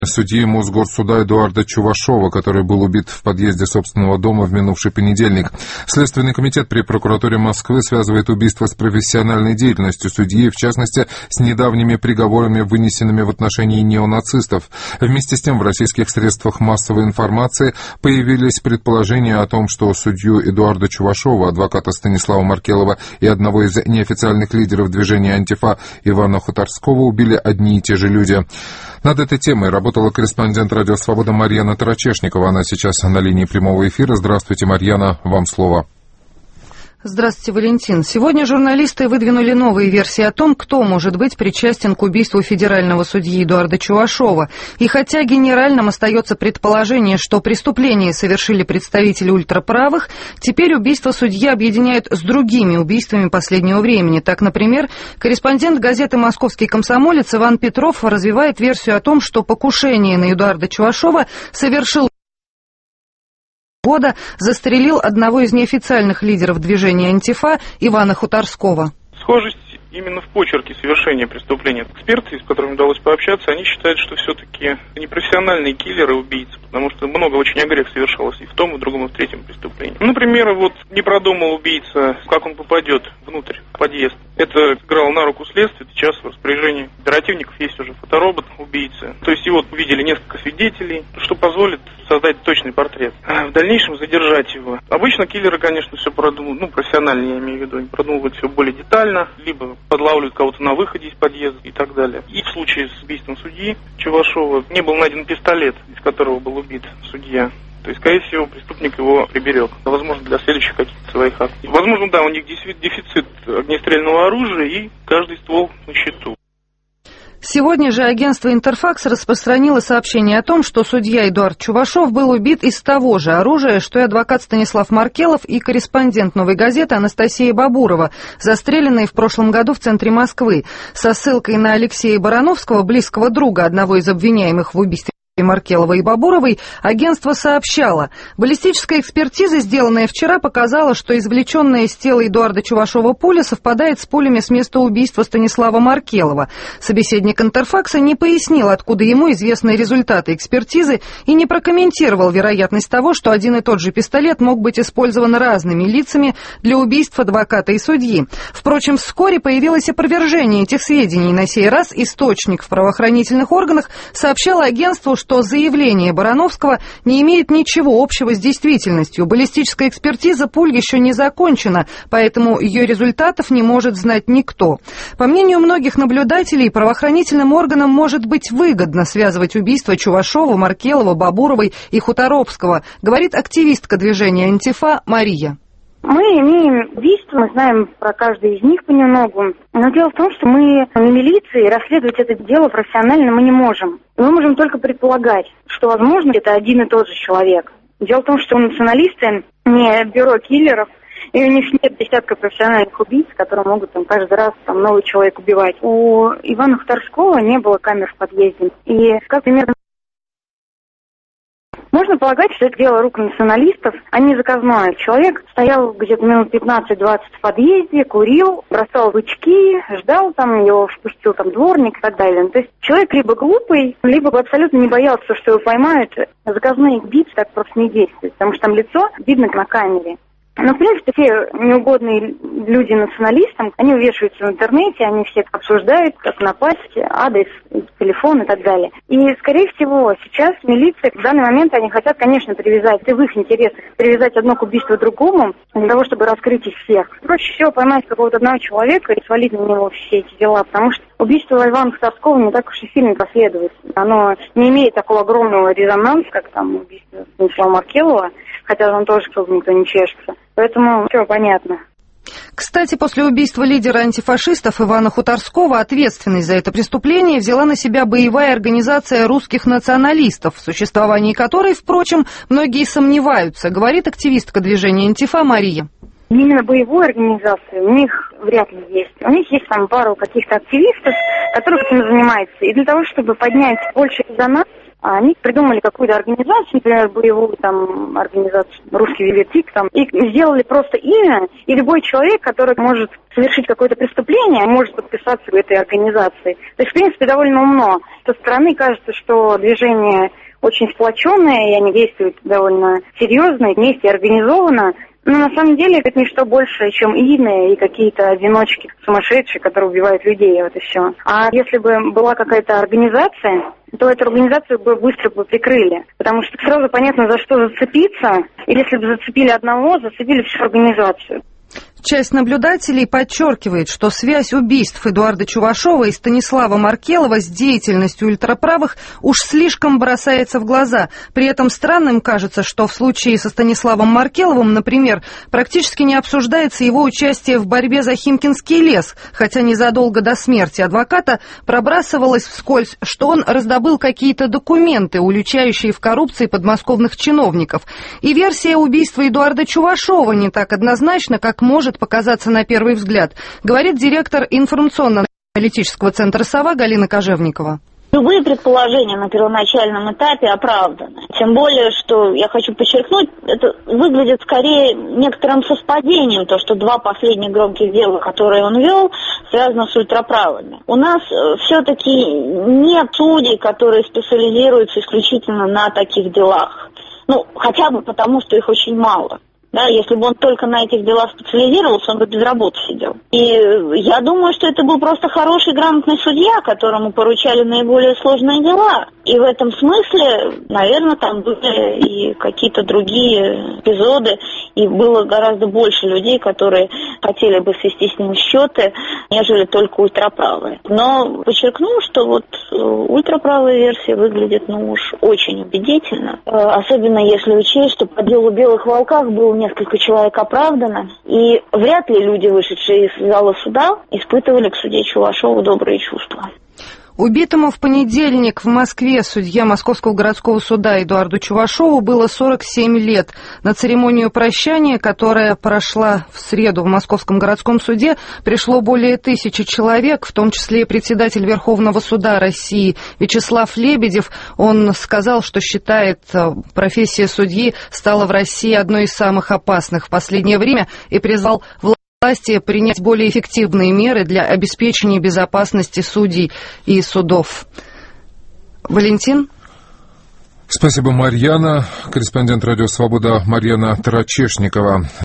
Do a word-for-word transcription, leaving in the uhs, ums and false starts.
Судьи Мосгорсуда Эдуарда Чувашова, который был убит в подъезде собственного дома в минувший понедельник. Следственный комитет при прокуратуре Москвы связывает убийство с профессиональной деятельностью судьи, в частности, с недавними приговорами, вынесенными в отношении неонацистов. Вместе с тем, в российских средствах массовой информации появились предположения о том, что судью Эдуарда Чувашова, адвоката Станислава Маркелова и одного из неофициальных лидеров движения «Антифа» Ивана Хуторского убили одни и те же люди. Над этой темой работала корреспондент «Радио Свобода» Марьяна Тарачешникова. Она сейчас на линии прямого эфира. Здравствуйте, Марьяна, вам слово. Здравствуйте, Валентин. Сегодня журналисты выдвинули новые версии о том, кто может быть причастен к убийству федерального судьи Эдуарда Чувашова. И хотя генеральным остается предположение, что преступление совершили представители ультраправых, теперь убийство судьи объединяют с другими убийствами последнего времени. Так, например, корреспондент газеты «Московский комсомолец» Иван Петров развивает версию о том, что покушение на Эдуарда Чувашова совершил года застрелил одного из неофициальных лидеров движения «Антифа» Ивана Хуторского. Схожесть именно в почерке совершения преступления. Эксперты, с которыми удалось пообщаться, они считают, что все-таки не профессиональные киллеры убийцы, потому что много очень огрехов совершалось и в том, и в другом, и в третьем преступлении. Например, вот не продумал убийца, как он попадет внутрь, в подъезд. Это играло на руку следствию, сейчас в распоряжении оперативников есть уже фоторобот убийцы. То есть его увидели несколько свидетелей, что позволит создать точный портрет. А в дальнейшем задержать его. Обычно киллеры, конечно, все продумывают, ну, профессионально я имею в виду, они продумывают все более детально, либо подлавливают кого-то на выходе из подъезда и так далее. И в случае с убийством судьи Чувашова не был найден пистолет, из которого был убит судья. То есть, скорее всего, преступник его приберег. Возможно, для следующих каких-то своих акций. Возможно, да, у них дефицит огнестрельного оружия, и каждый ствол на счету. Сегодня же агентство «Интерфакс» распространило сообщение о том, что судья Эдуард Чувашов был убит из того же оружия, что и адвокат Станислав Маркелов и корреспондент «Новой газеты» Анастасия Бабурова, застреленные в прошлом году в центре Москвы. Со ссылкой на Алексея Барановского, близкого друга одного из обвиняемых в убийстве Маркелова и Бабуровой, агентство сообщало. Баллистическая экспертиза, сделанная вчера, показала, что извлеченная из тела Эдуарда Чувашова пуля совпадает с пулями с места убийства Станислава Маркелова. Собеседник «Интерфакса» не пояснил, откуда ему известны результаты экспертизы, и не прокомментировал вероятность того, что один и тот же пистолет мог быть использован разными лицами для убийств адвоката и судьи. Впрочем, вскоре появилось опровержение этих сведений. На сей раз источник в правоохранительных органах сообщал агентству, что что заявление Барановского не имеет ничего общего с действительностью. Баллистическая экспертиза пуль еще не закончена, поэтому ее результатов не может знать никто. По мнению многих наблюдателей, правоохранительным органам может быть выгодно связывать убийства Чувашова, Маркелова, Бабуровой и Хуторовского, говорит активистка движения «Антифа» Мария. Мы имеем убийство, мы знаем про каждый из них понемногу. Но дело в том, что мы не милиции, расследовать это дело профессионально мы не можем. Мы можем только предполагать, что, возможно, это один и тот же человек. Дело в том, что националисты не бюро киллеров, и у них нет десятка профессиональных убийц, которые могут там каждый раз там новый человек убивать. У Ивана Хуторского не было камер в подъезде. И как примерно можно полагать, что это дело рук националистов, а не заказное. Человек стоял где-то минут пятнадцать-двадцать в подъезде, курил, бросал бычки, ждал там, его впустил там дворник и так далее. То есть человек либо глупый, либо абсолютно не боялся, что его поймают. Заказные убийцы так просто не действуют, потому что там лицо видно на камере. Но, в принципе, все неугодные люди националистам, они вешаются в интернете, они все обсуждают, как напасть, адрес, телефон и так далее. И, скорее всего, сейчас милиция, в данный момент они хотят, конечно, привязать, и в их интересах, привязать одно к убийству другому, для того, чтобы раскрыть их всех. Проще всего поймать какого-то одного человека и свалить на него все эти дела, потому что убийство Ивана Хуторского не так уж и сильно проследуется. Оно не имеет такого огромного резонанса, как там убийство Станислава Маркелова, хотя там тоже никто не чешется. Поэтому все понятно. Кстати, после убийства лидера антифашистов Ивана Хуторского ответственность за это преступление взяла на себя боевая организация русских националистов, в существовании которой, впрочем, многие сомневаются, говорит активистка движения «Антифа» Мария. Именно боевой организации у них вряд ли есть. У них есть там пару каких-то активистов, которые этим занимаются. И для того, чтобы поднять больше резонанс, А они придумали какую-то организацию, например, боевую там организацию «Русский Велетик», там, и сделали просто имя, и любой человек, который может совершить какое-то преступление, может подписаться в этой организации. То есть, в принципе, довольно умно. Со стороны кажется, что движение очень сплоченное, и они действуют довольно серьезно, вместе организованно. Но на самом деле это не что больше, чем ИНы и какие-то одиночки сумасшедшие, которые убивают людей, вот и все. А если бы была какая-то организация, то эту организацию бы быстро бы прикрыли. Потому что сразу понятно, за что зацепиться. И если бы зацепили одного, зацепили всю организацию. Часть наблюдателей подчеркивает, что связь убийств Эдуарда Чувашова и Станислава Маркелова с деятельностью ультраправых уж слишком бросается в глаза. При этом странным кажется, что в случае со Станиславом Маркеловым, например, практически не обсуждается его участие в борьбе за Химкинский лес, хотя незадолго до смерти адвоката пробрасывалось вскользь, что он раздобыл какие-то документы, уличающие в коррупции подмосковных чиновников. И версия убийства Эдуарда Чувашова не так однозначна, как может показаться на первый взгляд, говорит директор информационно-аналитического центра «Сова» Галина Кожевникова. Любые предположения на первоначальном этапе оправданы. Тем более, что, я хочу подчеркнуть, это выглядит скорее некоторым совпадением, то, что два последних громких дела, которые он вел, связаны с ультраправыми. У нас все-таки нет судей, которые специализируются исключительно на таких делах. Ну, хотя бы потому, что их очень мало. Да, если бы он только на этих делах специализировался, он бы без работы сидел. И я думаю, что это был просто хороший, грамотный судья, которому поручали наиболее сложные дела. И в этом смысле, наверное, там были и какие-то другие эпизоды, и было гораздо больше людей, которые хотели бы свести с ним счеты, нежели только ультраправые. Но подчеркну, что вот ультраправая версия выглядит, ну уж, очень убедительно. Особенно если учесть, что по делу «Белых волках» было несколько человек оправдано, и вряд ли люди, вышедшие из зала суда, испытывали к судье Чувашову добрые чувства. Убитому в понедельник в Москве судья Московского городского суда Эдуарду Чувашову было сорок семь лет. На церемонию прощания, которая прошла в среду в Московском городском суде, пришло более тысячи человек, в том числе и председатель Верховного суда России Вячеслав Лебедев. Он сказал, что считает, профессия судьи стала в России одной из самых опасных в последнее время, и призвал власти власти принять более эффективные меры для обеспечения безопасности судей и судов. Валентин? Спасибо, Марьяна. Корреспондент «Радио Свобода» Марьяна Тарачешникова.